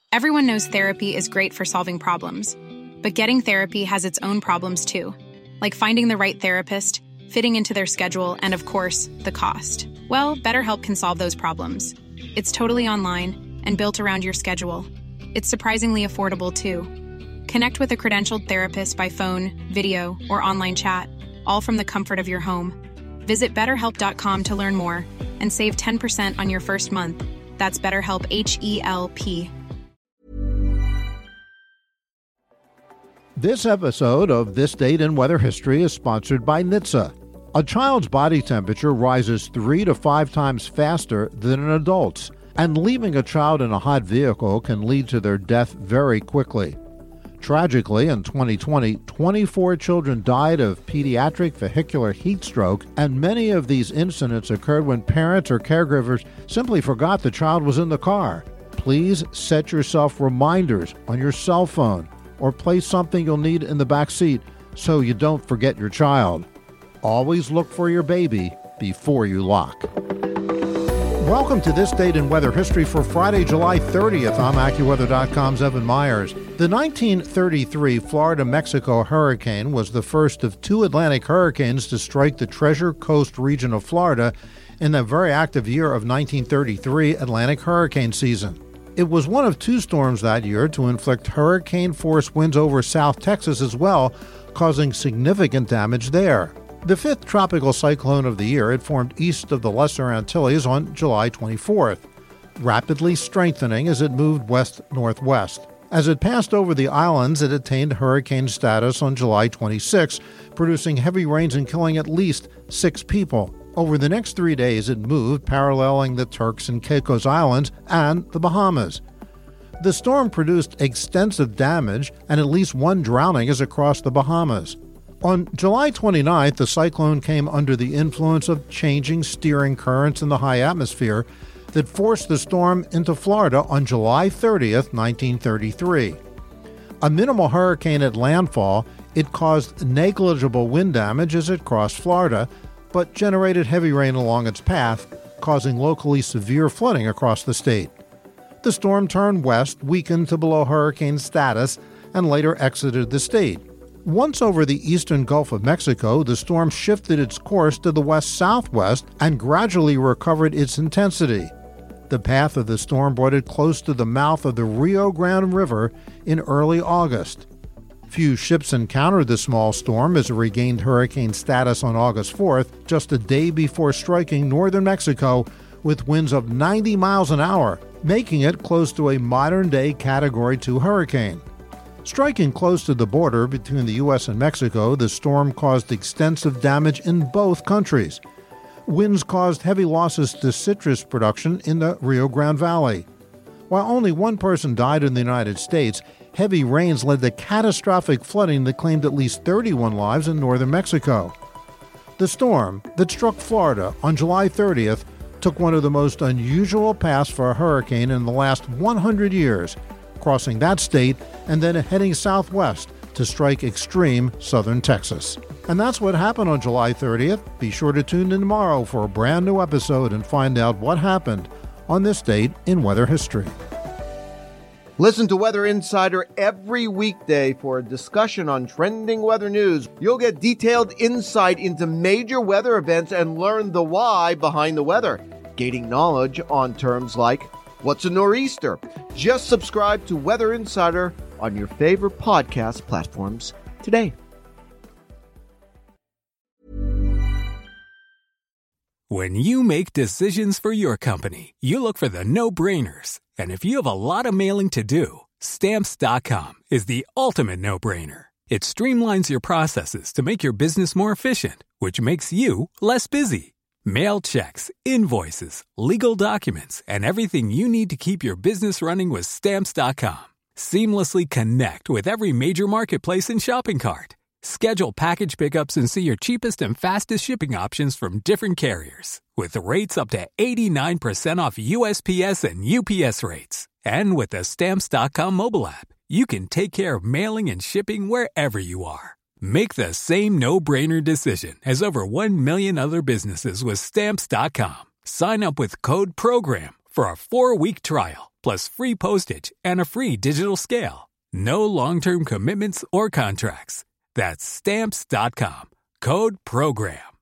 Everyone knows therapy is great for solving problems, but getting therapy has its own problems too, like finding the right therapist, fitting into their schedule, and of course, the cost. Well, BetterHelp can solve those problems. It's totally online and built around your schedule. It's surprisingly affordable too. Connect with a credentialed therapist by phone, video, or online chat, all from the comfort of your home. Visit BetterHelp.com to learn more and save 10% on your first month. That's BetterHelp, H-E-L-P. This episode of This Date in Weather History is sponsored by NHTSA. A child's body temperature rises 3 to 5 times faster than an adult's, and leaving a child in a hot vehicle can lead to their death very quickly. Tragically, in 2020, 24 children died of pediatric vehicular heat stroke, and many of these incidents occurred when parents or caregivers simply forgot the child was in the car. Please set yourself reminders on your cell phone or place something you'll need in the back seat so you don't forget your child. Always look for your baby before you lock. Welcome to This Date in Weather History for Friday, July 30th. I'm AccuWeather.com's Evan Myers. The 1933 Florida-Mexico hurricane was the first of 2 Atlantic hurricanes to strike the Treasure Coast region of Florida in the very active year of 1933 Atlantic hurricane season. It was one of 2 storms that year to inflict hurricane-force winds over South Texas as well, causing significant damage there. The 5th tropical cyclone of the year had formed east of the Lesser Antilles on July 24th, rapidly strengthening as it moved west-northwest. As it passed over the islands, it attained hurricane status on July 26, producing heavy rains and killing at least 6 people. Over the next 3 days, it moved, paralleling the Turks and Caicos Islands and the Bahamas. The storm produced extensive damage and at least 1 drowning as it crossed the Bahamas. On July 29th, the cyclone came under the influence of changing steering currents in the high atmosphere that forced the storm into Florida on July 30th, 1933. A minimal hurricane at landfall, it caused negligible wind damage as it crossed Florida, but generated heavy rain along its path, causing locally severe flooding across the state. The storm turned west, weakened to below hurricane status, and later exited the state. Once over the eastern Gulf of Mexico, the storm shifted its course to the west-southwest and gradually recovered its intensity. The path of the storm brought it close to the mouth of the Rio Grande River in early August. Few ships encountered the small storm as it regained hurricane status on August 4th, just a day before striking northern Mexico with winds of 90 miles an hour, making it close to a modern-day Category 2 hurricane. Striking close to the border between the U.S. and Mexico, the storm caused extensive damage in both countries. Winds caused heavy losses to citrus production in the Rio Grande Valley. While only 1 person died in the United States, heavy rains led to catastrophic flooding that claimed at least 31 lives in northern Mexico. The storm that struck Florida on July 30th took one of the most unusual paths for a hurricane in the last 100 years, crossing that state and then heading southwest to strike extreme southern Texas. And that's what happened on July 30th. Be sure to tune in tomorrow for a brand new episode and find out what happened on this date in weather history. Listen to Weather Insider every weekday for a discussion on trending weather news. You'll get detailed insight into major weather events and learn the why behind the weather, gaining knowledge on terms like what's a nor'easter. Just subscribe to Weather Insider on your favorite podcast platforms today. When you make decisions for your company, you look for the no-brainers. And if you have a lot of mailing to do, Stamps.com is the ultimate no-brainer. It streamlines your processes to make your business more efficient, which makes you less busy. Mail checks, invoices, legal documents, and everything you need to keep your business running with Stamps.com. Seamlessly connect with every major marketplace and shopping cart. Schedule package pickups and see your cheapest and fastest shipping options from different carriers, with rates up to 89% off USPS and UPS rates. And with the Stamps.com mobile app, you can take care of mailing and shipping wherever you are. Make the same no-brainer decision as over 1 million other businesses with Stamps.com. Sign up with code PROGRAM for a 4-week trial. plus free postage and a free digital scale. No long-term commitments or contracts. That's Stamps.com. Code PROGRAM.